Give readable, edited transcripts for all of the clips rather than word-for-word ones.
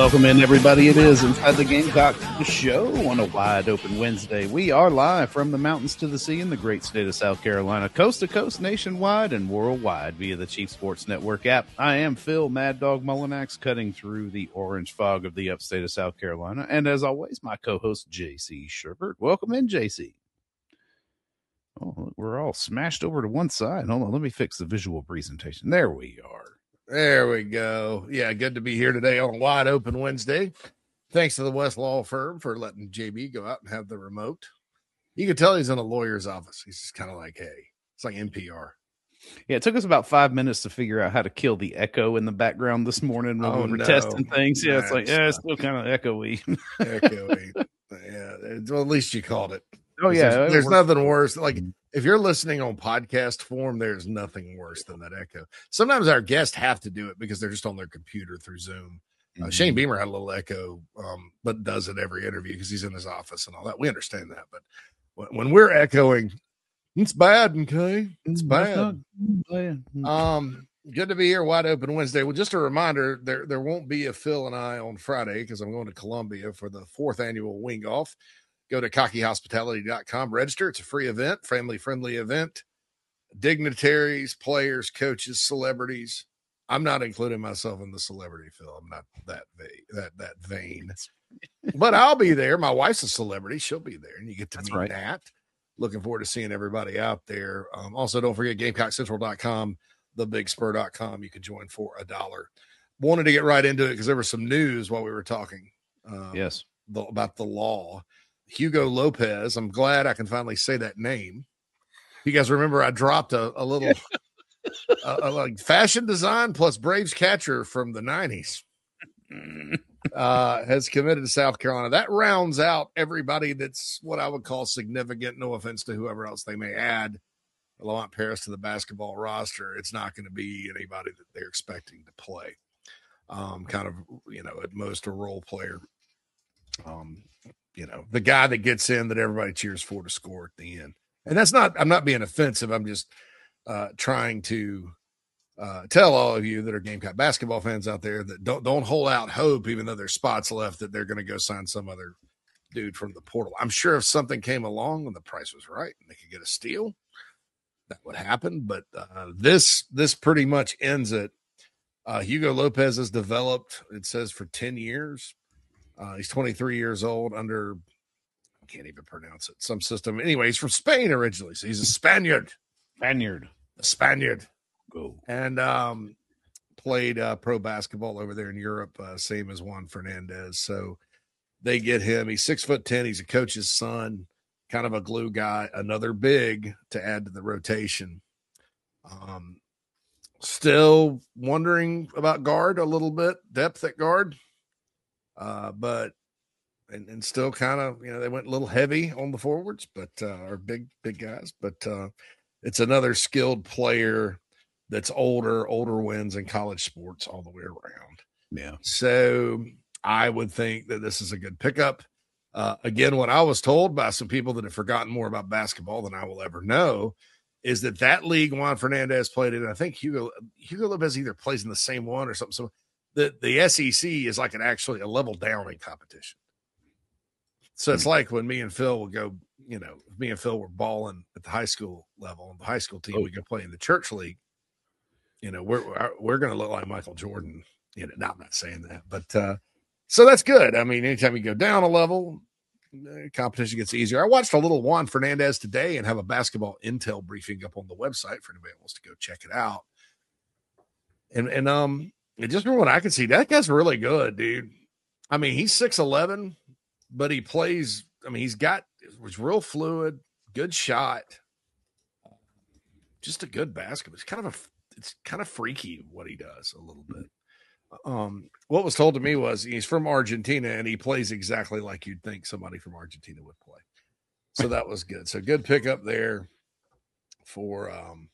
Welcome in, everybody. It is Inside the Gamecock Show on a wide open Wednesday. We are live from the mountains to the sea in the great state of South Carolina, coast to coast, nationwide, and worldwide via the Chief Sports Network app. I am Phil Mad Dog Mullinax, cutting through the orange fog of the upstate of South Carolina. And as always, my co-host, JC Sherbert. Welcome in, JC. Oh, we're all smashed over to one side. Hold on, let me fix the visual presentation. There we are. There we go. Yeah, good to be here today on a wide open Wednesday. Thanks to the West Law Firm for letting JB go out and have the remote. You can tell he's in a lawyer's office. He's just kind of like, hey, it's like NPR. Yeah, it took us about 5 minutes to figure out how to kill the echo in the background this morning when we were testing things. Yeah, it's like, it's still kind of echoey. Echoey. Yeah, well, at least you called it. Oh, yeah. There's nothing worse. Like, if you're listening on podcast form, there's nothing worse than that echo. Sometimes our guests have to do it because they're just on their computer through Zoom. Shane Beamer had a little echo, but does it every interview because he's in his office and all that. We understand that. But when we're echoing, it's bad, okay? It's bad. Good to be here, wide open Wednesday. Well, just a reminder, there won't be a Phil and I on Friday because I'm going to Columbia for the 4th annual Wing Off. Go to cockeyhospitality.com, register. It's a free event, family-friendly event. Dignitaries, players, coaches, celebrities. I'm not including myself in the celebrity, Phil. I'm not that vain. But I'll be there. My wife's a celebrity. She'll be there, and you get to meet Nat. Looking forward to seeing everybody out there. Also, don't forget GamecockCentral.com, thebigspur.com. You can join for $1. Wanted to get right into it because there was some news while we were talking. Yes. About the law. Hugo Lopez. I'm glad I can finally say that name. You guys remember I dropped a little like fashion design plus Braves catcher from the 90s has committed to South Carolina. That rounds out everybody that's what I would call significant. No offense to whoever else they may add Lamont Paris to the basketball roster. It's not going to be anybody that they're expecting to play. Kind of, at most a role player. The guy that gets in that everybody cheers for to score at the end. And I'm not being offensive. I'm just trying to tell all of you that are Gamecock basketball fans out there that don't hold out hope, even though there's spots left, that they're going to go sign some other dude from the portal. I'm sure if something came along and the price was right and they could get a steal, that would happen. But this pretty much ends it. Hugo Lopez has developed, it says, for 10 years. He's 23 years old under, I can't even pronounce it, some system. Anyway, he's from Spain originally. So he's a Spaniard. A Spaniard. Go. And played pro basketball over there in Europe, same as Juan Fernandez. So they get him. He's 6'10". He's a coach's son, kind of a glue guy, another big to add to the rotation. Still wondering about guard a little bit, depth at guard. But still kind of, they went a little heavy on the forwards, but are big guys. But it's another skilled player that's older wins in college sports all the way around. Yeah. So I would think that this is a good pickup. Again, what I was told by some people that have forgotten more about basketball than I will ever know is that league Juan Fernandez played in. I think Hugo Lopez either plays in the same one or something. So the SEC is like actually a level down in competition. So it's like when me and Phil will go, me and Phil were balling at the high school level, on the high school team, we go play in the church league. We're going to look like Michael Jordan. No, I'm not saying that, but so that's good. I mean, anytime you go down a level, competition gets easier. I watched a little Juan Fernandez today and have a basketball intel briefing up on the website for anybody who wants to go check it out. And just from what I can see, that guy's really good, dude. I mean, he's 6'11", but he plays. I mean, it was real fluid, good shot, just a good basketball. It's kind of freaky what he does a little bit. What was told to me was he's from Argentina and he plays exactly like you'd think somebody from Argentina would play. So that was good. So good pickup there for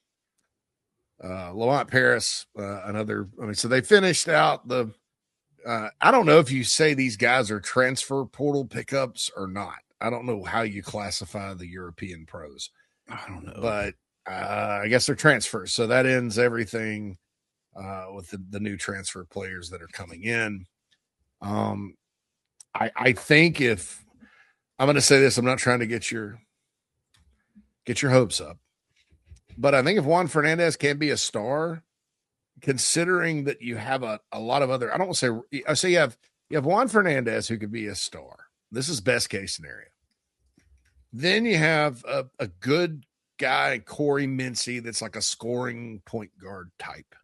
Lamont Paris. So they finished out the. I don't know if you say these guys are transfer portal pickups or not. I don't know how you classify the European pros. I don't know, but I guess they're transfers. So that ends everything with the new transfer players that are coming in. I think if I'm going to say this, I'm not trying to get your hopes up, but I think if Juan Fernandez can be a star, considering that you have a lot of other, I don't want to say, I say you have Juan Fernandez who could be a star. This is best case scenario. Then you have a good guy, Corey Mincy, that's like a scoring point guard type,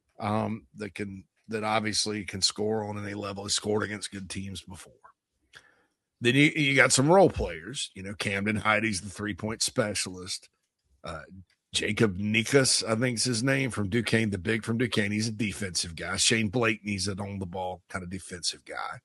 that obviously can score on any level. He scored against good teams before. Then you got some role players. Camden Heidi's the 3-point specialist. Jacob Nikas, I think is his name, from Duquesne, the big from Duquesne. He's a defensive guy. Shane Blakeney's an on-the-ball kind of defensive guy.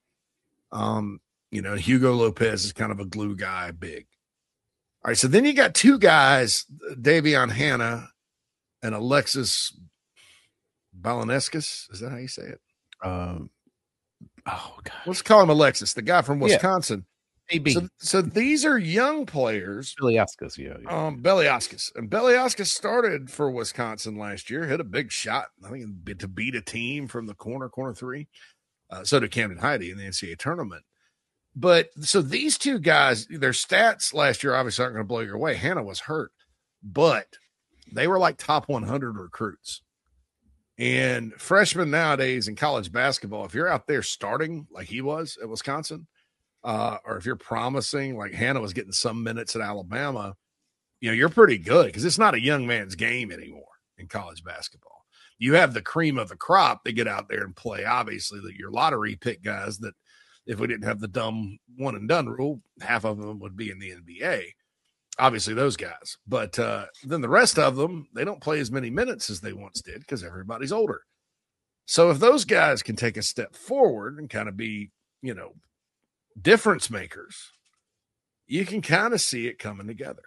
Hugo Lopez is kind of a glue guy, big. All right, so then you got two guys, Davion Hanna and Alexis Balaneskis. Is that how you say it? Oh, God. Let's call him Alexis, the guy from Wisconsin. AB. So these are young players. Beliauskas, yeah. Beliauskas. And Beliauskas started for Wisconsin last year, hit a big shot, I think, to beat a team from the corner three. So did Camden Heide in the NCAA tournament. But so these two guys, their stats last year obviously aren't going to blow your way. Hannah was hurt, but they were like top 100 recruits. And freshmen nowadays in college basketball, if you're out there starting like he was at Wisconsin, or if you're promising like Hannah was getting some minutes at Alabama, you're pretty good, because it's not a young man's game anymore in college basketball. You have the cream of the crop that get out there and play. Obviously, your lottery pick guys that, if we didn't have the dumb one and done rule, half of them would be in the NBA. Obviously, those guys. But then the rest of them, they don't play as many minutes as they once did because everybody's older. So if those guys can take a step forward and kind of be, difference makers, you can kind of see it coming together.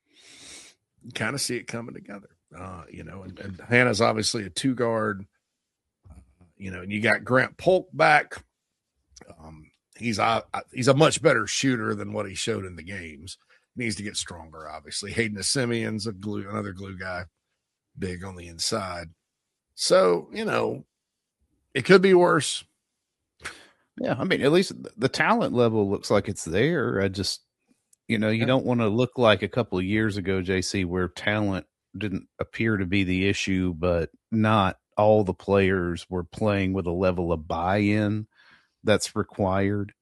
And Hannah's obviously a 2-guard, and you got Grant Polk back. He's a much better shooter than what he showed in the games. Needs to get stronger, obviously. Hayden Simeon's another glue guy, big on the inside. So, it could be worse. Yeah, I mean, at least the talent level looks like it's there. I just, you don't want to look like a couple of years ago, JC, where talent didn't appear to be the issue, but not all the players were playing with a level of buy-in that's required.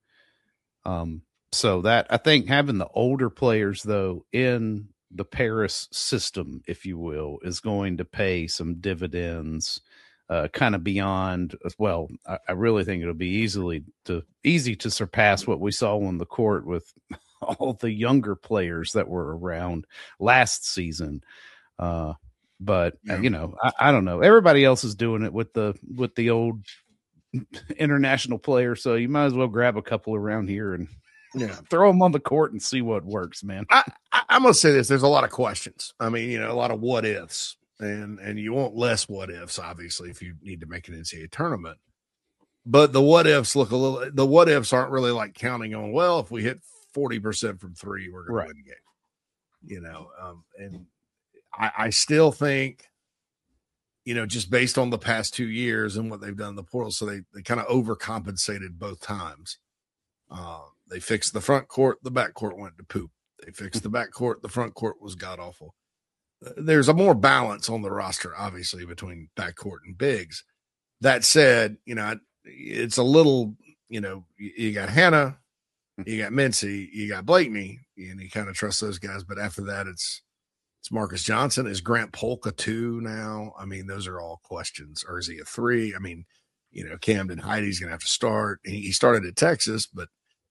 So that, I think, having the older players, though, in the Paris system, if you will, is going to pay some dividends, kind of beyond as well. I really think it'll be easy to surpass what we saw on the court with all the younger players that were around last season. But I don't know. Everybody else is doing it with the old international players, so you might as well grab a couple around here and throw them on the court and see what works, man. I'm gonna say this: there's a lot of questions. I mean, a lot of what ifs, and you want less what ifs, obviously, if you need to make an NCAA tournament. But the what ifs the what ifs aren't really like counting on, well, if we hit 40% from three, we're going to win the game. And I still think, just based on the past 2 years and what they've done in the portal, so they kind of overcompensated both times. They fixed the front court, the back court went to poop. They fixed the back court, the front court was god awful. There's a more balance on the roster, obviously, between back court and bigs. That said, it's a little, you got Hannah, you got Mincy, you got Blakeney, and you kind of trust those guys. But after that, it's Marcus Johnson. Is Grant Polk a 2 now? I mean, those are all questions. Or is he a 3? I mean, Camden Heidi's going to have to start. He started at Texas, but,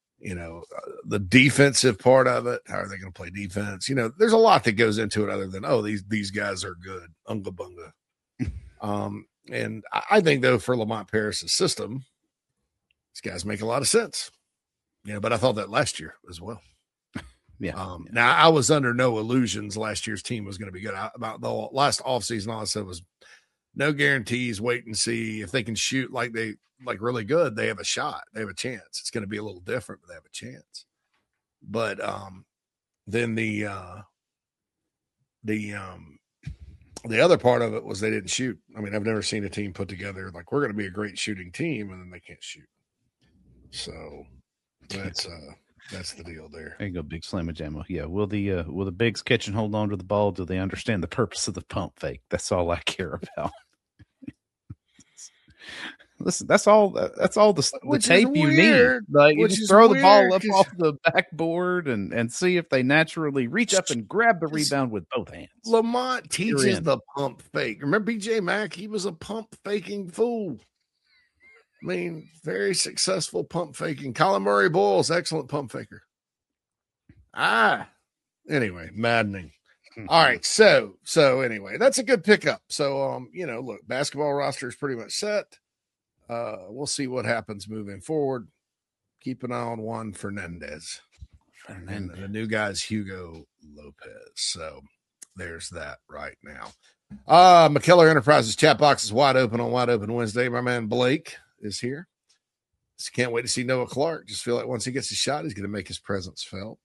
the defensive part of it, how are they going to play defense? There's a lot that goes into it other than, these guys are good. Unga bunga. And I think, though, for Lamont Paris's system, these guys make a lot of sense. But I thought that last year as well. Yeah. Now, I was under no illusions last year's team was going to be good. About the last offseason, all I said was no guarantees, wait and see. If they can shoot like really good, they have a shot. They have a chance. It's going to be a little different, but they have a chance. But then the other part of it was they didn't shoot. I mean, I've never seen a team put together like, we're going to be a great shooting team, and then they can't shoot. So that's the deal there. There you go, big slam of jammo. Yeah, will the bigs catch and hold on to the ball? Do they understand the purpose of the pump fake? That's all I care about. Listen, that's all the tape you need. Like, you just throw the ball up off the backboard and see if they naturally reach up and grab the rebound with both hands. Lamont teaches the pump fake. Remember BJ Mack? He was a pump faking fool. I mean, very successful pump faking. Colin Murray Boyles, excellent pump faker. Anyway, maddening. All right, so anyway, that's a good pickup. So look, basketball roster is pretty much set. We'll see what happens moving forward. Keep an eye on Juan Fernandez. And the new guy's Hugo Lopez. So there's that right now. McKellar Enterprises chat box is wide open on Wide Open Wednesday. My man Blake is here. Just can't wait to see Noah Clark. Just feel like once he gets his shot, he's going to make his presence felt.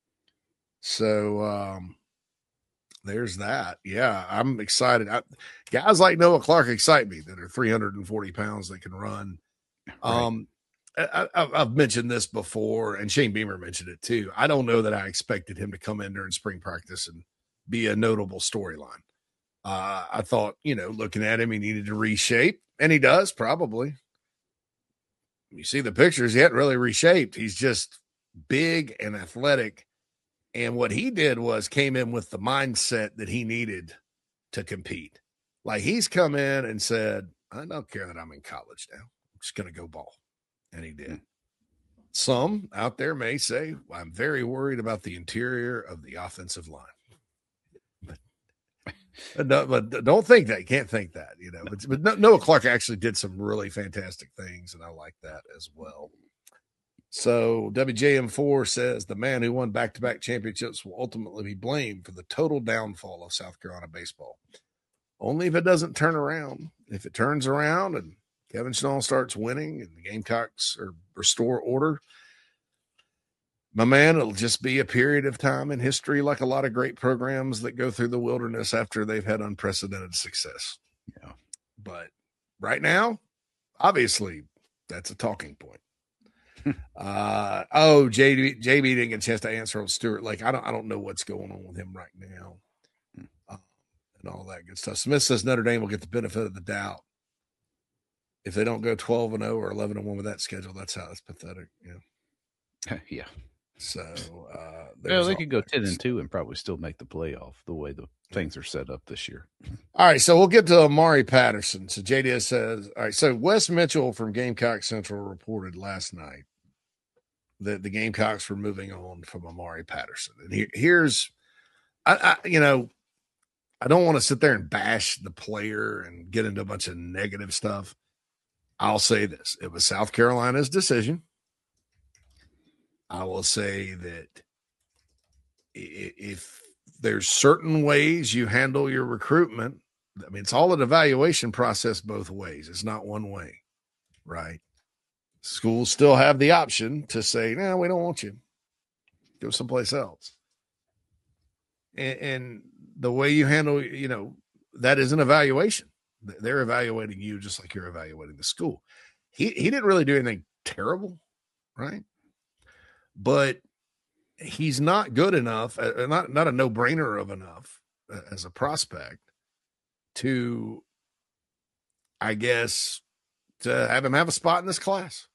So there's that. Yeah, I'm excited. Guys like Noah Clark excite me that are 340 pounds that can run. Right. I've mentioned this before, and Shane Beamer mentioned it too. I don't know that I expected him to come in during spring practice and be a notable storyline. I thought, looking at him, he needed to reshape, and he does probably. You see the pictures, he hadn't really reshaped. He's just big and athletic. And what he did was came in with the mindset that he needed to compete. Like, he's come in and said, I don't care that I'm in college now. I'm just going to go ball. And he did. Some out there may say, I'm very worried about the interior of the offensive line. But don't think that. You can't think that, But Noah Clark actually did some really fantastic things, and I like that as well. So WJM4 says the man who won back-to-back championships will ultimately be blamed for the total downfall of South Carolina baseball. Only if it doesn't turn around. If it turns around and Kevin Schnall starts winning and the Gamecocks restore order, my man, it'll just be a period of time in history like a lot of great programs that go through the wilderness after they've had unprecedented success. Yeah. But right now, obviously, that's a talking point. JB didn't get a chance to answer on Stuart Lake. I don't know what's going on with him right now, and all that good stuff. Smith says Notre Dame will get the benefit of the doubt if they don't go 12-0 or 11-1 with that schedule. That's pathetic. Yeah. Yeah. So they could go 10-2 and probably still make the playoff the way the things are set up this year. All right, so we'll get to Amari Patterson. So JD says, all right, so Wes Mitchell from Gamecock Central reported last night that the Gamecocks were moving on from Amari Patterson. And here's, I don't want to sit there and bash the player and get into a bunch of negative stuff. I'll say this. It was South Carolina's decision. I will say that if there's certain ways you handle your recruitment, I mean, it's all an evaluation process both ways. It's not one way, right? Schools still have the option to say, no, we don't want you. Go someplace else. And the way you handle, that is an evaluation. They're evaluating you just like you're evaluating the school. He didn't really do anything terrible, right? But he's not good enough, not a no-brainer of enough as a prospect to, I guess, to have him have a spot in this class,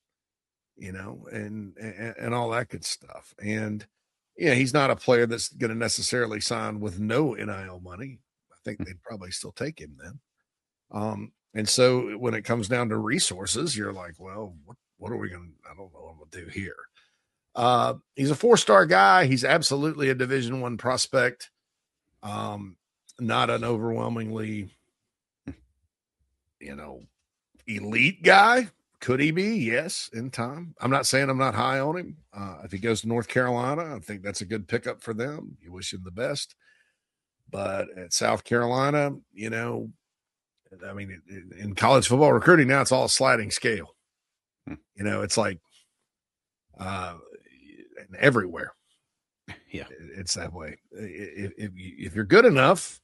and all that good stuff. And he's not a player that's going to necessarily sign with no NIL money. I think they'd probably still take him then. And so when it comes down to resources, you're like, well, what are we going to, I don't know what I'm going to do here. He's a 4-star guy. He's absolutely a Division I prospect. Not an overwhelmingly, elite guy. Could he be? Yes, in time. I'm not saying I'm not high on him. If he goes to North Carolina, I think that's a good pickup for them. You wish him the best. But at South Carolina, I mean, in college football recruiting now, it's all a sliding scale. It's like everywhere. Yeah, it's that way. If you're good enough,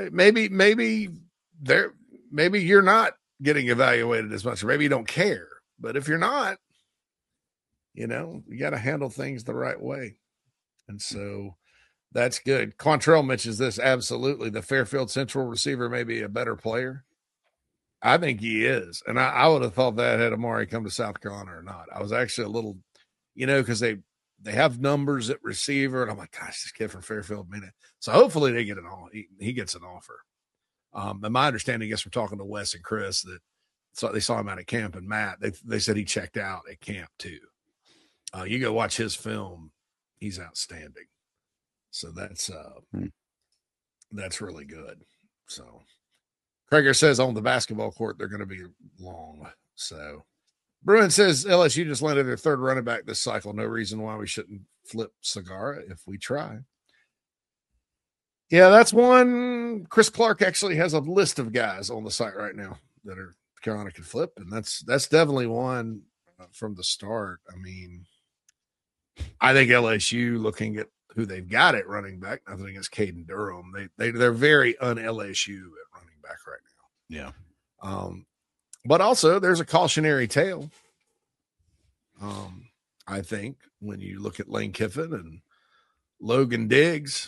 maybe you're not getting evaluated as much, or maybe you don't care. But if you're not, you got to handle things the right way. And so that's good. Quantrell mentions this. Absolutely. The Fairfield Central receiver may be a better player. I think he is. And I would have thought that had Amari come to South Carolina or not. I was actually a little, because they have numbers at receiver. And I'm like, gosh, this kid from Fairfield, man. So hopefully they get he gets an offer. And my understanding, I guess, from talking to Wes and Chris, that they saw him out at camp, and Matt, they said he checked out at camp too. You go watch his film. He's outstanding. So that's really good. So Krager says on the basketball court, they're going to be long. So Bruin says LSU just landed their third running back this cycle. No reason why we shouldn't flip Sagara if we try. Yeah, that's one. Chris Clark actually has a list of guys on the site right now that are Carolina can flip. And that's definitely one from the start. I mean, I think LSU, looking at who they've got at running back, nothing against Caden Durham, they're very un-LSU at running back right now. Yeah. But also there's a cautionary tale. I think when you look at Lane Kiffin and Logan Diggs,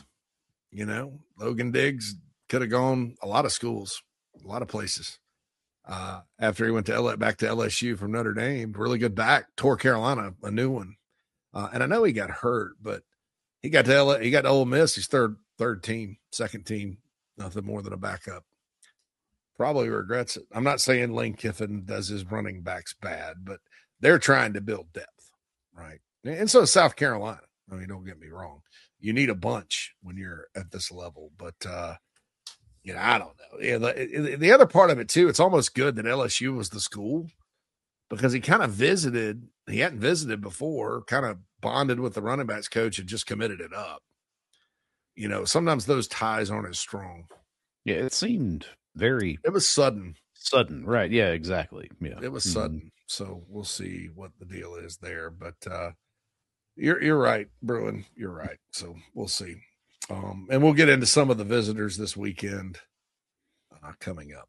Logan Diggs could have gone a lot of schools, a lot of places. After he went back to LSU from Notre Dame, really good back, tore Carolina a new one. And I know he got hurt, but he got to Ole Miss. He's third team, second team, nothing more than a backup. Probably regrets it. I'm not saying Lane Kiffin does his running backs bad, but they're trying to build depth, right? And so South Carolina. I mean, don't get me wrong. You need a bunch when you're at this level, but I don't know. Yeah, the other part of it too, it's almost good that LSU was the school, because he kind of visited. He hadn't visited before, kind of bonded with the running backs coach and just committed it up. Sometimes those ties aren't as strong. Yeah, it seemed it was sudden. Sudden, right. Yeah, exactly. Yeah. It was sudden. So we'll see what the deal is there. But you're right, Bruin. You're right. So we'll see. And we'll get into some of the visitors this weekend coming up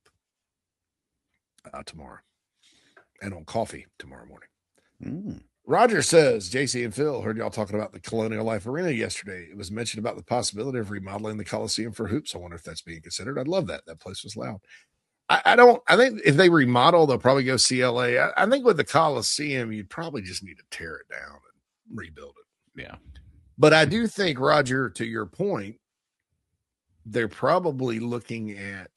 tomorrow. And on coffee tomorrow morning. Roger says, JC and Phil, heard y'all talking about the Colonial Life Arena yesterday. It was mentioned about the possibility of remodeling the Coliseum for hoops. I wonder if that's being considered. I'd love that. That place was loud. I think if they remodel, they'll probably go CLA. I think with the Coliseum, you'd probably just need to tear it down and rebuild it. Yeah. But I do think, Roger, to your point, they're probably looking at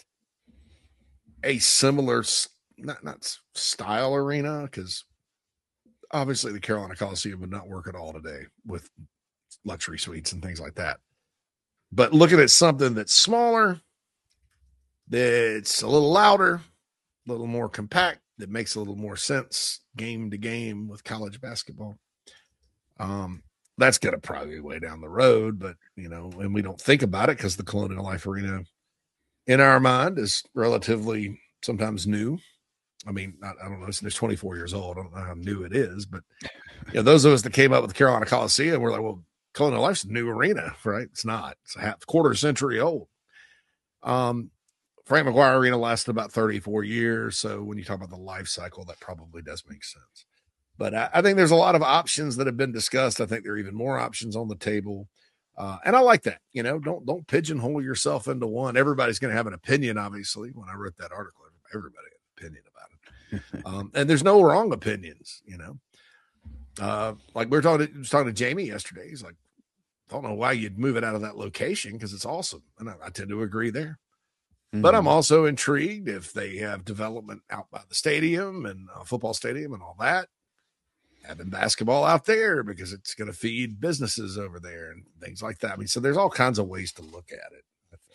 a similar not style arena, because obviously the Carolina Coliseum would not work at all today with luxury suites and things like that. But looking at something that's smaller, that's a little louder, a little more compact, that makes a little more sense game to game with college basketball. That's going to probably be way down the road, but and we don't think about it because the Colonial Life Arena in our mind is relatively sometimes new. I mean, I don't know. It's 24 years old. I don't know how new it is, but those of us that came up with the Carolina Coliseum were like, well, Colonial Life's a new arena, right? It's not. It's a quarter century old. Frank McGuire Arena lasted about 34 years. So when you talk about the life cycle, that probably does make sense. But I think there's a lot of options that have been discussed. I think there are even more options on the table. And I like that. Don't pigeonhole yourself into one. Everybody's going to have an opinion, obviously. When I wrote that article, everybody had an opinion about it. And there's no wrong opinions, like we were talking to Jamie yesterday. He's like, I don't know why you'd move it out of that location, because it's awesome. And I tend to agree there. But I'm also intrigued if they have development out by the stadium and football stadium and all that, having basketball out there, because it's going to feed businesses over there and things like that. I mean, so there's all kinds of ways to look at it,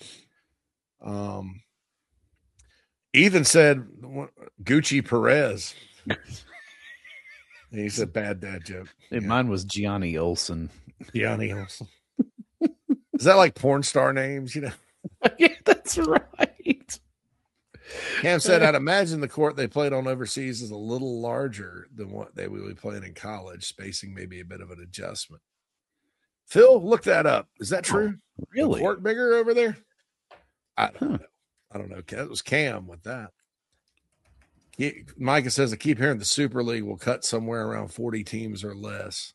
I think. Ethan said Gucci Perez. He said bad dad joke. Mine was Gianni Olsen. Gianni Olsen. Is that like porn star names? Yeah, that's right. Cam said, I'd imagine the court they played on overseas is a little larger than what they will be playing in college. Spacing may be a bit of an adjustment. Phil, look that up. Is that true? Oh, really? The court bigger over there? I don't know. I don't know. It was Cam with that. Micah says, I keep hearing the Super League will cut somewhere around 40 teams or less.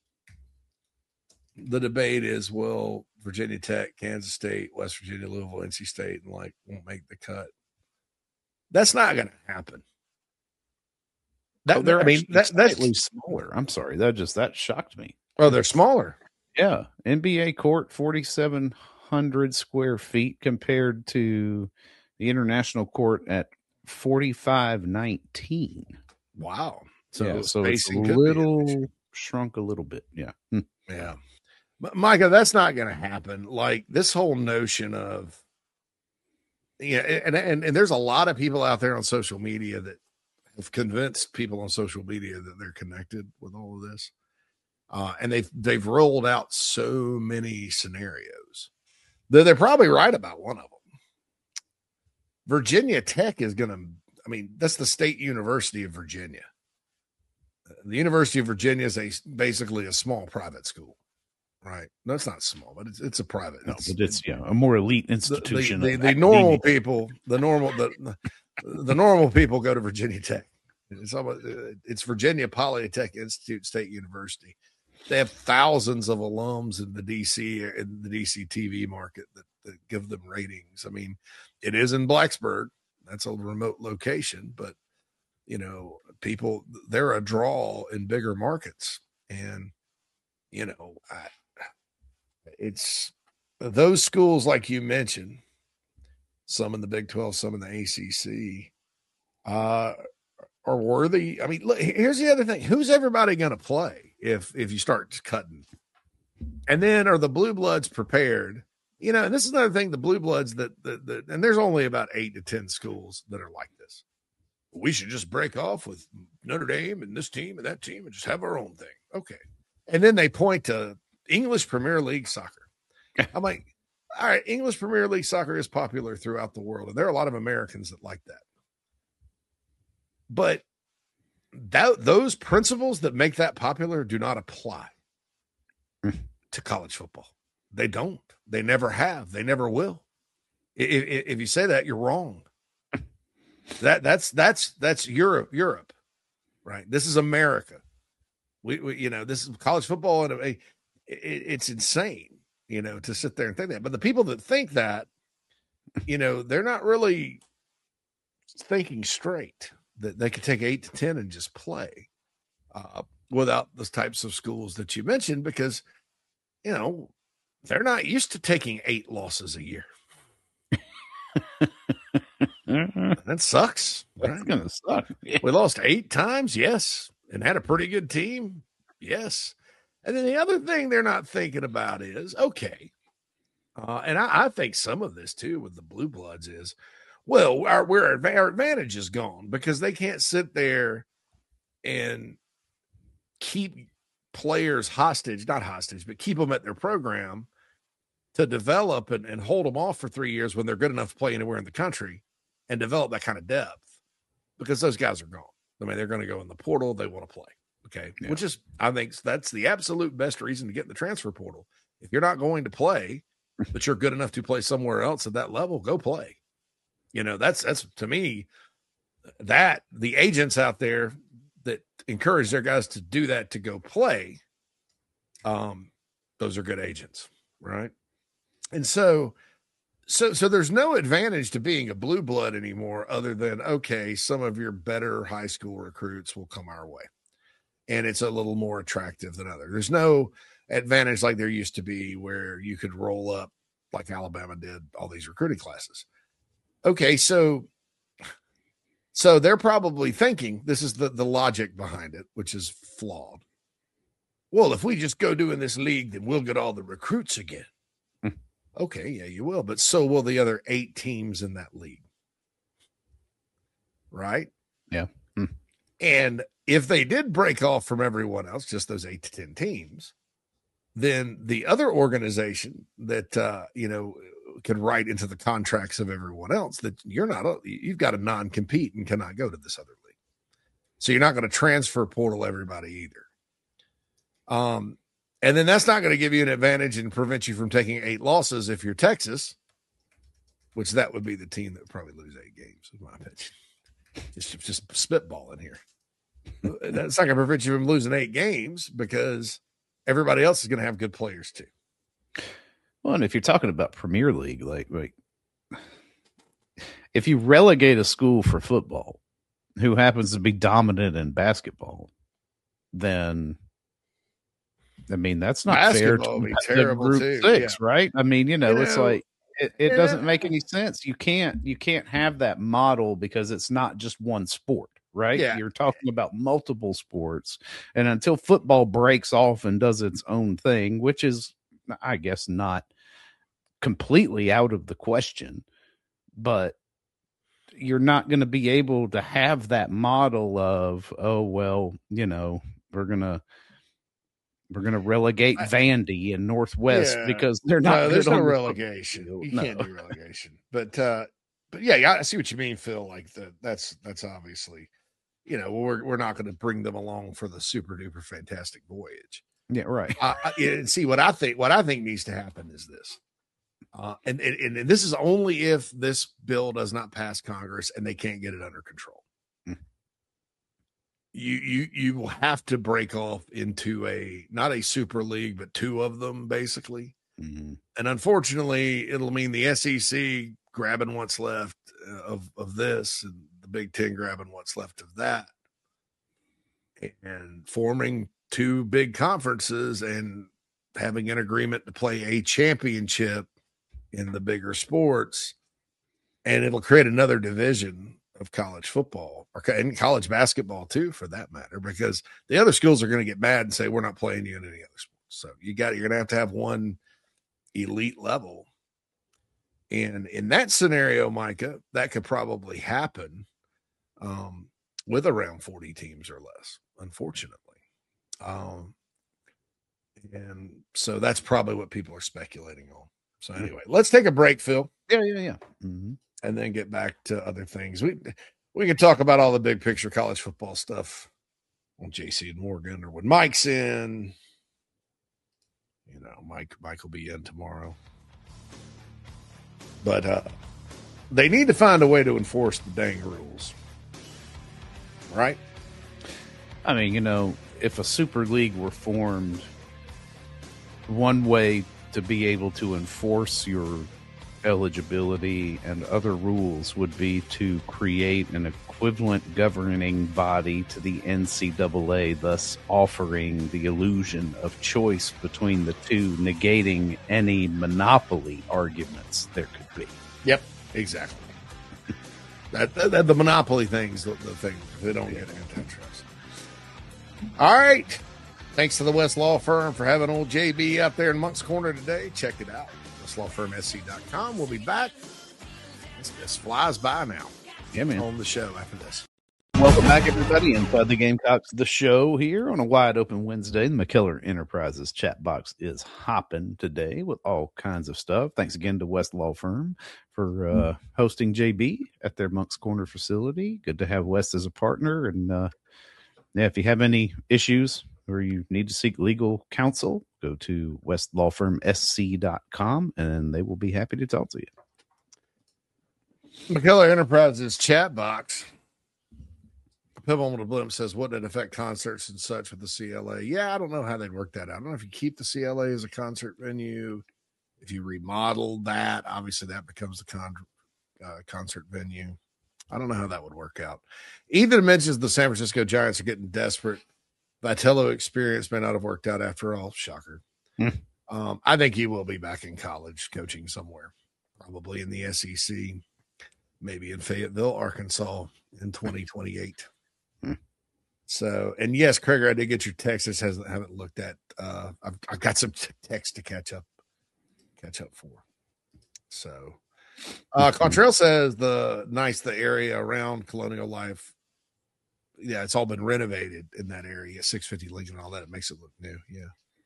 The debate is, will Virginia Tech, Kansas State, West Virginia, Louisville, NC State, and won't make the cut? That's not going to happen. That's slightly smaller. I'm sorry. That shocked me. Oh, they're smaller. Yeah. NBA court, 4,700 square feet compared to the international court at 4,519. Wow. So it's a little shrunk a little bit. Yeah. Yeah. But Micah, that's not going to happen. Like this whole notion of, and there's a lot of people out there on social media that have convinced people on social media that they're connected with all of this. And they've rolled out so many scenarios that they're probably right about one of them. Virginia Tech is going to, that's the State University of Virginia. The University of Virginia is basically a small private school, right? No, it's not small, but it's a private. No, but it's a more elite institution. The normal people, the normal people go to Virginia Tech. It's Virginia Polytechnic Institute State University. They have thousands of alums in the DC TV market that give them ratings. It is in Blacksburg. That's a remote location, but people, they're a draw in bigger markets. And, it's those schools, like you mentioned, some in the Big 12, some in the ACC, are worthy. Look, here's the other thing. Who's everybody going to play if you start cutting? And then are the Blue Bloods prepared? And this is another thing, the Blue Bloods and there's only about 8 to 10 schools that are like this. We should just break off with Notre Dame and this team and that team and just have our own thing. Okay. And then they point to English Premier League soccer. I'm like, all right, English Premier League soccer is popular throughout the world. And there are a lot of Americans that like that. But those principles that make that popular do not apply to college football. They don't. They never have. They never will. If you say that, you're wrong. That's Europe, right? This is America. We this is college football, and it's insane, to sit there and think that. But the people that think that, they're not really thinking straight. That they could take 8 to 10 and just play without those types of schools that you mentioned, because they're not used to taking 8 losses a year. That sucks. That's right? Gonna suck. Yeah. We lost 8 times, yes, and had a pretty good team, yes. And then the other thing they're not thinking about is, okay, and I think some of this too with the Blue Bloods is, well, our advantage is gone because they can't sit there and keep players not hostage, but keep them at their program to develop and hold them off for 3 years when they're good enough to play anywhere in the country and develop that kind of depth, because those guys are gone. They're going to go in the portal. They want to play. Okay. Yeah. Which is, I think that's the absolute best reason to get in the transfer portal. If you're not going to play, but you're good enough to play somewhere else at that level, go play. That's to me, that the agents out there that encourage their guys to do that, to go play, those are good agents, right? And so there's no advantage to being a blue blood anymore, other than, okay, some of your better high school recruits will come our way, and it's a little more attractive than others. There's no advantage like there used to be, where you could roll up like Alabama did all these recruiting classes. Okay, so they're probably thinking, this is the logic behind it, which is flawed. Well, if we just go doing this league, then we'll get all the recruits again. Okay, yeah, you will, but so will the other 8 teams in that league. Right? Yeah. And if they did break off from everyone else, just those 8 to 10 teams, then the other organization that, could write into the contracts of everyone else that you've got a non-compete and cannot go to this other league. So you're not going to transfer portal everybody either. And then that's not going to give you an advantage and prevent you from taking 8 losses if you're Texas, which that would be the team that would probably lose 8 games, in my opinion. It's just spitballing here. That's not going to prevent you from losing 8 games because everybody else is going to have good players too. Well, and if you're talking about Premier League, like if you relegate a school for football who happens to be dominant in basketball, then I mean that's not basketball fair to terrible Group too. 6, yeah. Right? I mean, it's like it doesn't make any sense. You can't have that model because it's not just one sport, right? Yeah. You're talking about multiple sports, and until football breaks off and does its own thing, which is, I guess, not completely out of the question, but you're not going to be able to have that model of, oh, well, we're going to relegate Vandy and Northwest because they're not. No, there's no relegation. You can't do relegation. But yeah, I see what you mean, Phil. Like that's obviously, we're not going to bring them along for the super duper fantastic voyage. Yeah, right. And see what I think needs to happen is this. And this is only if this bill does not pass Congress and they can't get it under control. You will have to break off into not a super league, but 2 of them basically. Mm-hmm. And unfortunately, it'll mean the SEC grabbing what's left of this, and the Big Ten grabbing what's left of that, and forming 2 big conferences and having an agreement to play a championship in the bigger sports. And it'll create another division of college football and college basketball too, for that matter, because the other schools are going to get mad and say, we're not playing you in any other sports. So you're going to have one elite level. And in that scenario, Micah, that could probably happen with around 40 teams or less, unfortunately. And so that's probably what people are speculating on. So anyway, let's take a break, Phil. Yeah. Mm-hmm. And then get back to other things. We can talk about all the big picture college football stuff on JC and Morgan, or when Mike's in. Mike will be in tomorrow. But they need to find a way to enforce the dang rules. Right? I mean, if a super league were formed, one way to be able to enforce your eligibility and other rules would be to create an equivalent governing body to the NCAA, thus offering the illusion of choice between the two, negating any monopoly arguments there could be. Yep, exactly. that the monopoly thing's the thing. They don't get antitrust. All right. Thanks to the West Law Firm for having old JB out there in Monk's Corner today. Check it out. WestLawFirmSC.com. We'll be back. This flies by now. Yeah, man. On the show after this. Welcome back, everybody. Inside the Gamecocks, the show here on a wide open Wednesday. The McKellar Enterprises chat box is hopping today with all kinds of stuff. Thanks again to West Law Firm for hosting JB at their Monk's Corner facility. Good to have West as a partner. And if you have any issues or you need to seek legal counsel, go to westlawfirmsc.com and they will be happy to talk to you. McKellar Enterprises chat box. Pibble with a Blimp says, wouldn't it affect concerts and such with the CLA? Yeah, I don't know how they'd work that out. I don't know if you keep the CLA as a concert venue. If you remodel that, obviously that becomes a concert venue. I don't know how that would work out. Ethan mentions the San Francisco Giants are getting desperate. Vitello experience may not have worked out after all. Shocker. I think he will be back in college coaching somewhere, probably in the SEC, maybe in Fayetteville, Arkansas in 2028. So, and yes, Craig, I did get your text. This haven't looked at. I've got some text to catch up for. So, Contrail says the area around Colonial Life. Yeah, it's all been renovated in that area, 650 Lincoln and all that. It makes it look new. Yeah.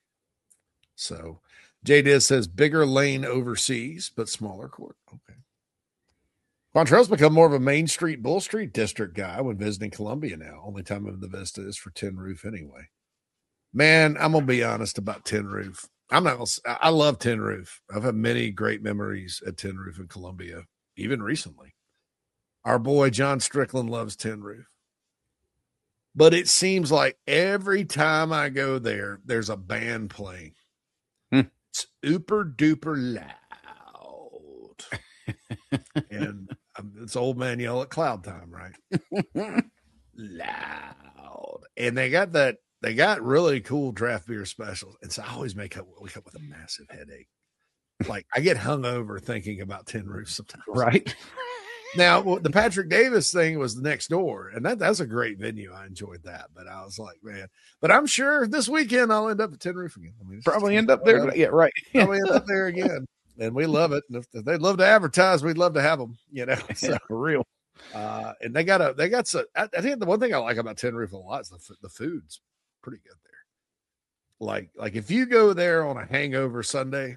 So, J Diz says bigger lane overseas, but smaller court. Okay. Contrail's become more of a Main Street, Bull Street district guy when visiting Columbia now. Only time of the Vista is for Tin Roof anyway. Man, I'm going to be honest about Tin Roof. I love Tin Roof. I've had many great memories at Tin Roof in Columbia, even recently. Our boy John Strickland loves Tin Roof. But it seems like every time I go there, there's a band playing. It's super duper loud. And it's old man yell at cloud time, right? Loud. And they got really cool draft beer specials. And so I always wake up with a massive headache. Like I get hungover thinking about Tin Roof sometimes. Right. Now, the Patrick Davis thing was next door, and that's a great venue. I enjoyed that, but I was like, man, but I'm sure this weekend I'll end up at Tin Roof again. I mean, probably end up there. Yeah, right. Probably end up there again, and we love it. And if they'd love to advertise, we'd love to have them. So, yeah, for real. And they got some. I think the one thing I like about Tin Roof a lot is the food's pretty good there. Like if you go there on a hangover Sunday.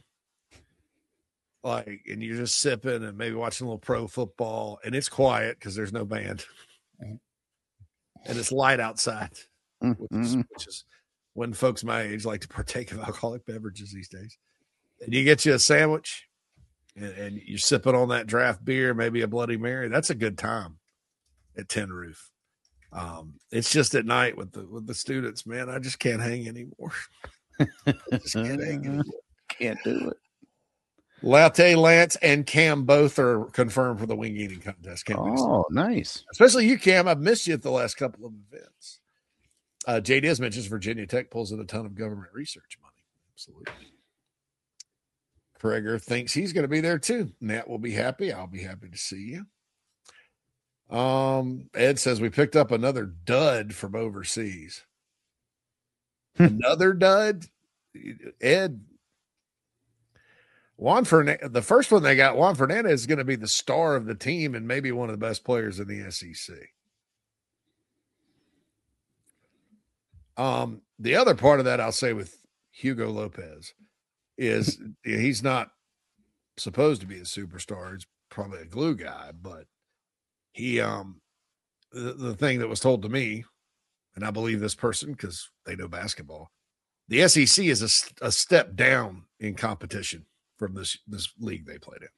And you're just sipping and maybe watching a little pro football, and it's quiet because there's no band, and it's light outside, which is when folks my age like to partake of alcoholic beverages these days. And you get you a sandwich, and you're sipping on that draft beer, maybe a Bloody Mary. That's a good time at Tin Roof. It's just at night with the students, man. I just can't hang anymore. I just can't hang anymore. Can't do it. Latte, Lance, and Cam both are confirmed for the wing eating contest. Nice. Especially you, Cam. I've missed you at the last couple of events. Jay Diaz mentions Virginia Tech pulls in a ton of government research money. Absolutely. Kreger thinks he's going to be there too. Nat will be happy. I'll be happy to see you. Ed says we picked up another dud from overseas. Another dud? Ed, the first one they got, Juan Fernandez, is going to be the star of the team and maybe one of the best players in the SEC. The other part of that, I'll say with Hugo Lopez, is he's not supposed to be a superstar. He's probably a glue guy, but he, the thing that was told to me, and I believe this person because they know basketball, the SEC is a step down in competition from this league they played in.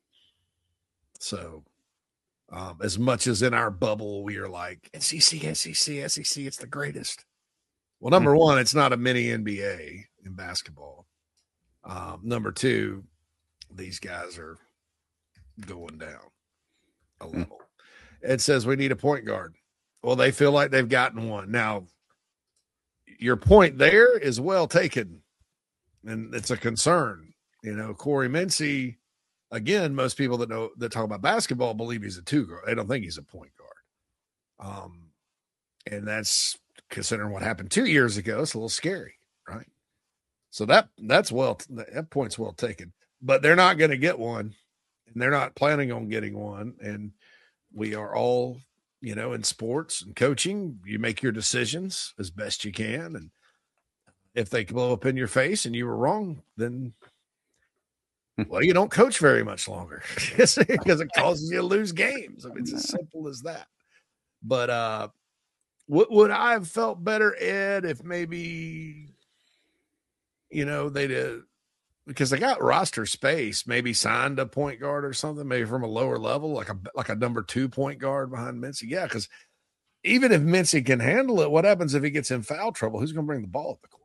So as much as in our bubble, we are like SEC, it's the greatest. Well, number one, it's not a mini NBA in basketball. Number two, these guys are going down a level. It says we need a point guard. Well, they feel like they've gotten one. Now, your point there is well taken, and it's a concern. Corey Mincy, again, most people that talk about basketball believe he's a two guard. They don't think he's a point guard. And that's considering what happened 2 years ago. It's a little scary, right? So that point's well taken, but they're not going to get one, and they're not planning on getting one. And we are all, in sports and coaching, you make your decisions as best you can. And if they blow up in your face and you were wrong, then well, you don't coach very much longer because it causes you to lose games. I mean, it's as simple as that. But would I have felt better, Ed, if maybe, they did, because they got roster space, maybe signed a point guard or something, maybe from a lower level, like a number 2 point guard behind Mincy. Yeah, because even if Mincy can handle it, what happens if he gets in foul trouble? Who's going to bring the ball up the court?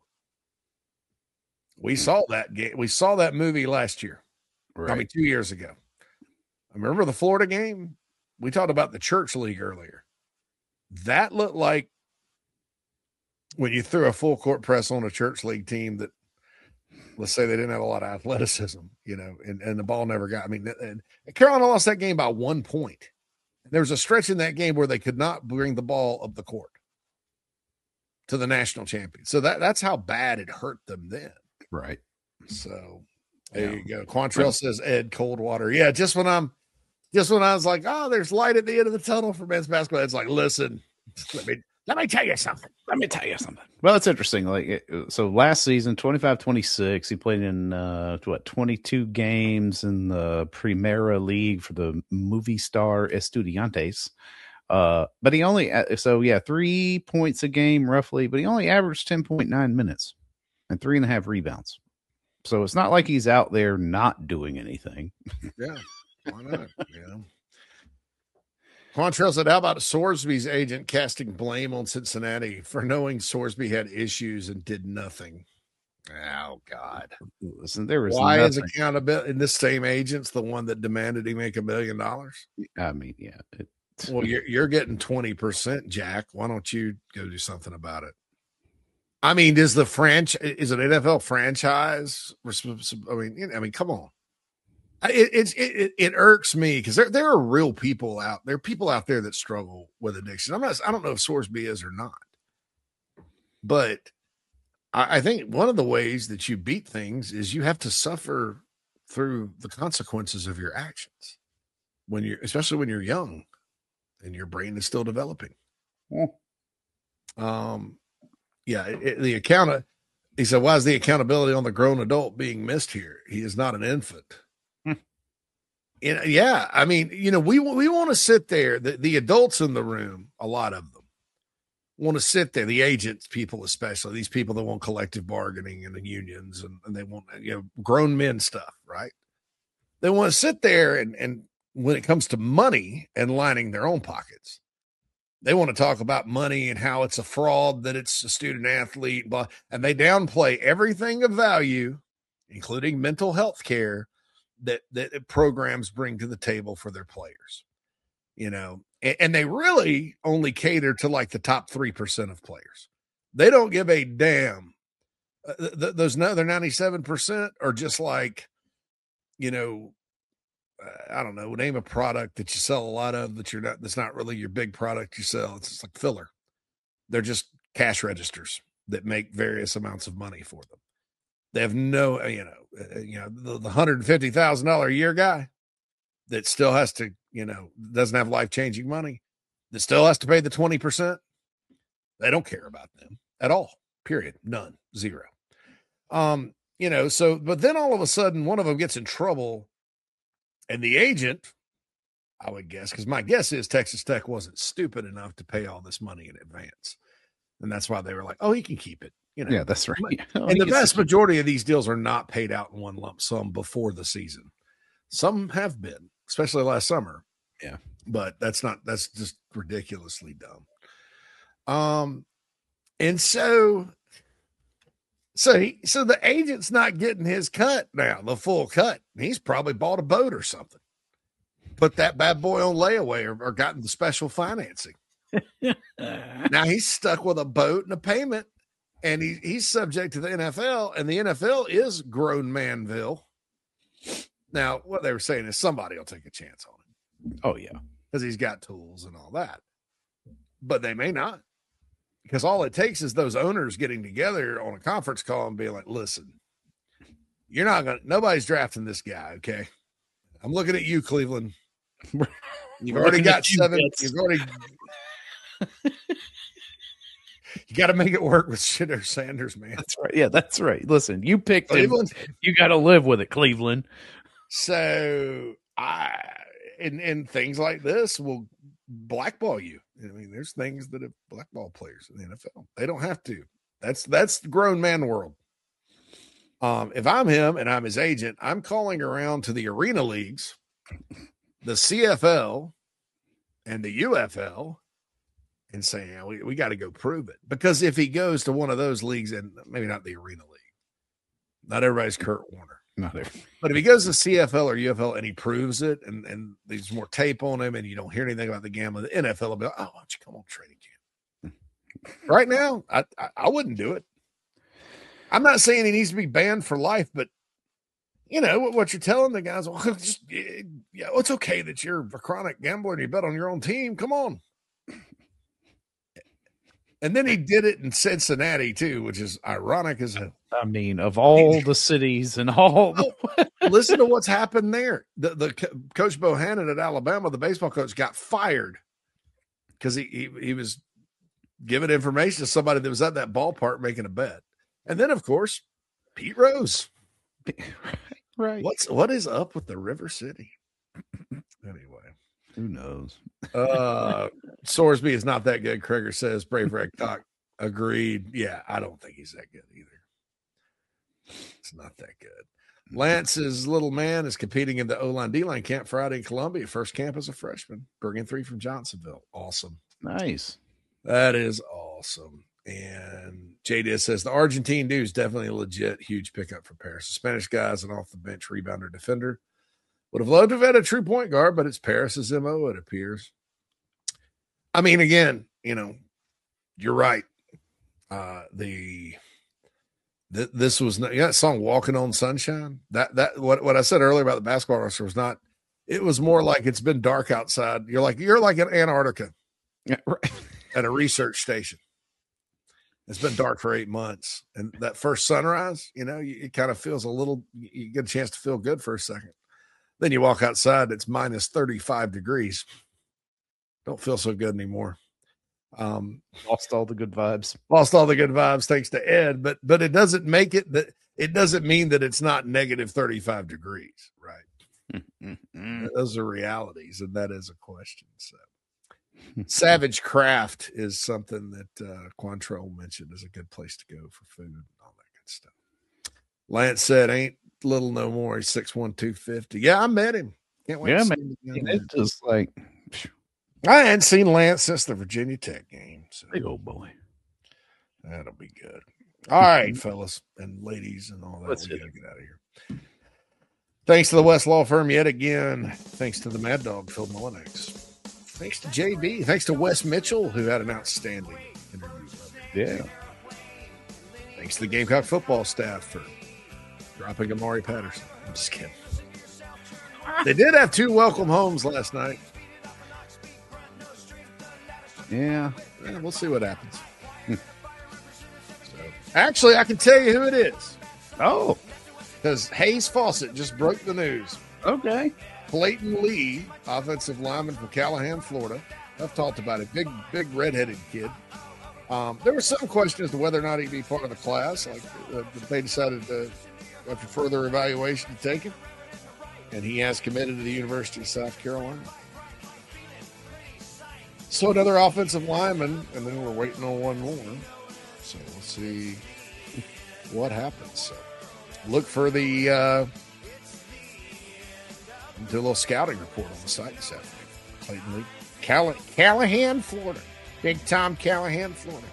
We saw that game. We saw that movie last year. Right. I mean, 2 years ago. I remember the Florida game. We talked about the church league earlier. That looked like when you threw a full court press on a church league team that, let's say, they didn't have a lot of athleticism, and the ball never got. I mean, and Carolina lost that game by 1 point. There was a stretch in that game where they could not bring the ball up the court to the national champion. So that's how bad it hurt them then. Right. So there you go. Quantrell says Ed Coldwater. Yeah, just when I was like, oh, there's light at the end of the tunnel for men's basketball. It's like, listen, let me tell you something. Well, it's interesting. So last season, 25-26, he played in 22 games in the Primera League for the Movistar Estudiantes. But he only 3 points a game roughly, but he only averaged 10.9 minutes and 3.5 rebounds. So it's not like he's out there not doing anything. Yeah, why not? Quantrell said, how about Sorsby's agent casting blame on Cincinnati for knowing Sorsby had issues and did nothing? Oh, God. Listen, there was Why is nothing. accountability? And this same agent's the one that demanded he make $1 million? I mean, yeah. Well, you're getting 20%, Jack. Why don't you go do something about it? I mean, is an NFL franchise? I mean, come on. It irks me because there are real people out there. People out there that struggle with addiction. I don't know if Sorsby is or not, but I think one of the ways that you beat things is you have to suffer through the consequences of your actions especially when you're young and your brain is still developing. He said, why is the accountability on the grown adult being missed here? He is not an infant. Yeah. I mean, we want to sit there, the adults in the room, a lot of them want to sit there, the agents, people, especially these people that want collective bargaining and the unions and they want, grown men stuff, right? They want to sit there and when it comes to money and lining their own pockets, they want to talk about money and how it's a fraud, that it's a student athlete, and they downplay everything of value, including mental health care that programs bring to the table for their players, and they really only cater to like the top 3% of players. They don't give a damn. Those other 97% are just like, I don't know, name a product that you sell a lot of that's not really your big product you sell. It's just like filler. They're just cash registers that make various amounts of money for them. They have no, the $150,000 a year guy that still has to, doesn't have life-changing money, that still has to pay the 20%. They don't care about them at all. Period. None. Zero. But then all of a sudden one of them gets in trouble. And the agent, I would guess, because my guess is Texas Tech wasn't stupid enough to pay all this money in advance. And that's why they were like, oh, he can keep it. Yeah, that's right. And the vast majority of these deals are not paid out in one lump sum before the season. Some have been, especially last summer. Yeah. But that's just ridiculously dumb. And so the agent's not getting his cut now, the full cut. He's probably bought a boat or something, put that bad boy on layaway or gotten the special financing. Now he's stuck with a boat and a payment, and he's subject to the NFL, and the NFL is grown manville. Now, what they were saying is somebody will take a chance on him. Oh, yeah. Because he's got tools and all that. But they may not. Because all it takes is those owners getting together on a conference call and being like, listen, nobody's drafting this guy. Okay. I'm looking at you, Cleveland. You've already got 7. You got to make it work with Shitter Sanders, man. That's right. Yeah, that's right. Listen, you picked Cleveland. You got to live with it, Cleveland. So and things like this will blackball you. I mean, there's things that have blackball players in the NFL. They don't have to. That's the grown man world. If I'm him and I'm his agent, I'm calling around to the arena leagues, the CFL and the UFL, and saying, we got to go prove it. Because if he goes to one of those leagues, and maybe not the arena league, not everybody's Kurt Warner. But if he goes to CFL or UFL and he proves it, and there's more tape on him, and you don't hear anything about the gambling, the NFL will be like, oh, why don't you come on training camp? Right now, I wouldn't do it. I'm not saying he needs to be banned for life, but what you're telling the guys, well, it's okay that you're a chronic gambler and you bet on your own team. Come on. And then he did it in Cincinnati too, which is ironic as hell. I mean, of all the cities and all, listen to what's happened there. The Coach Bohannon at Alabama, the baseball coach, got fired because he was giving information to somebody that was at that ballpark making a bet. And then, of course, Pete Rose. Right. What is up with the River City? Anyway. Who knows? Sorsby is not that good, Kreger says. Brave Red Cock agreed. Yeah, I don't think he's that good either. It's not that good. Lance's little man is competing in the O-line D-line camp Friday in Columbia. First camp as a freshman, bringing 3 from Johnsonville. Awesome. Nice. That is awesome. And JD says the Argentine dude is definitely a legit huge pickup for Paris. The Spanish guy's an off the bench rebounder defender. Would have loved to have had a true point guard, but it's Paris's MO, it appears. I mean, again, you're right. This was not, that song "Walking on Sunshine." That what I said earlier about the basketball roster was not. It was more like it's been dark outside. You're like in Antarctica, yeah, right. At a research station. It's been dark for 8 months, and that first sunrise, it kind of feels a little. You get a chance to feel good for a second. Then you walk outside, it's minus 35 degrees. Don't feel so good anymore. Lost all the good vibes. Lost all the good vibes thanks to Ed, but it doesn't make it that it doesn't mean that it's not negative 35 degrees, right? Those are realities, and that is a question. So Savage Craft is something that Quantrell mentioned is a good place to go for food and all that good stuff. Lance said, ain't little no more. He's 6'1", 250. Yeah, I met him. Can't wait to see him again. It's just like I hadn't seen Lance since the Virginia Tech game. So. Big old boy. That'll be good. All right, fellas and ladies and all that. We got to get out of here. Thanks to the West Law Firm yet again. Thanks to the Mad Dog, Phil Mullinex. Thanks to JB. Thanks to Wes Mitchell, who had an outstanding interview. Yeah. Thanks to the Gamecock football staff for dropping Amari Patterson. I'm just kidding. They did have 2 welcome homes last night. Yeah. We'll see what happens. Actually, I can tell you who it is. Oh. Because Hayes Fawcett just broke the news. Okay. Clayton Lee, offensive lineman from Callahan, Florida. I've talked about it. Big redheaded kid. There was some question as to whether or not he'd be part of the class. They decided to, after further evaluation, to take him. And he has committed to the University of South Carolina. So another offensive lineman, and then we're waiting on one more. So we'll see what happens. So look for the do a little scouting report on the site this afternoon. Clayton Lee, Callahan, Florida. Big Tom Callahan, Florida.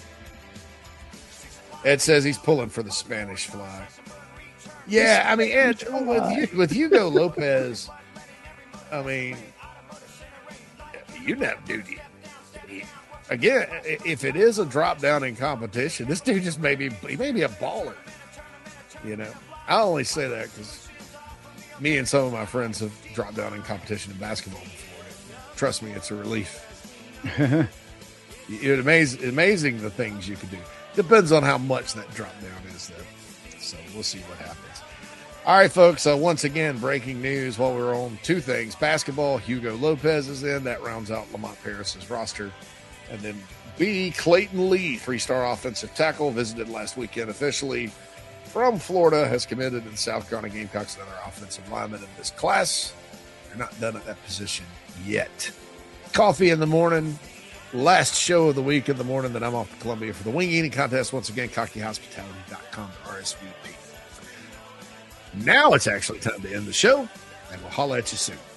Ed says he's pulling for the Spanish fly. Yeah, I mean, Ed, with Hugo Lopez, I mean, you never do. Again, if it is a drop down in competition, this dude just he may be a baller. I only say that because me and some of my friends have dropped down in competition in basketball before. Trust me, it's a relief. It's amazing the things you can do. Depends on how much that drop down is, though. So we'll see what happens. All right, folks. Once again, breaking news while we're on 2 things. Basketball, Hugo Lopez is in. That rounds out Lamont Paris's roster. And then B, Clayton Lee, 3-star offensive tackle, visited last weekend officially from Florida, has committed to the South Carolina Gamecocks, another offensive lineman in this class. They're not done at that position yet. Coffee in the morning. Last show of the week in the morning that I'm off to Columbia for the wing eating contest. Once again, cockeyhospitality.com to RSVP. Now it's actually time to end the show, and we'll holler at you soon.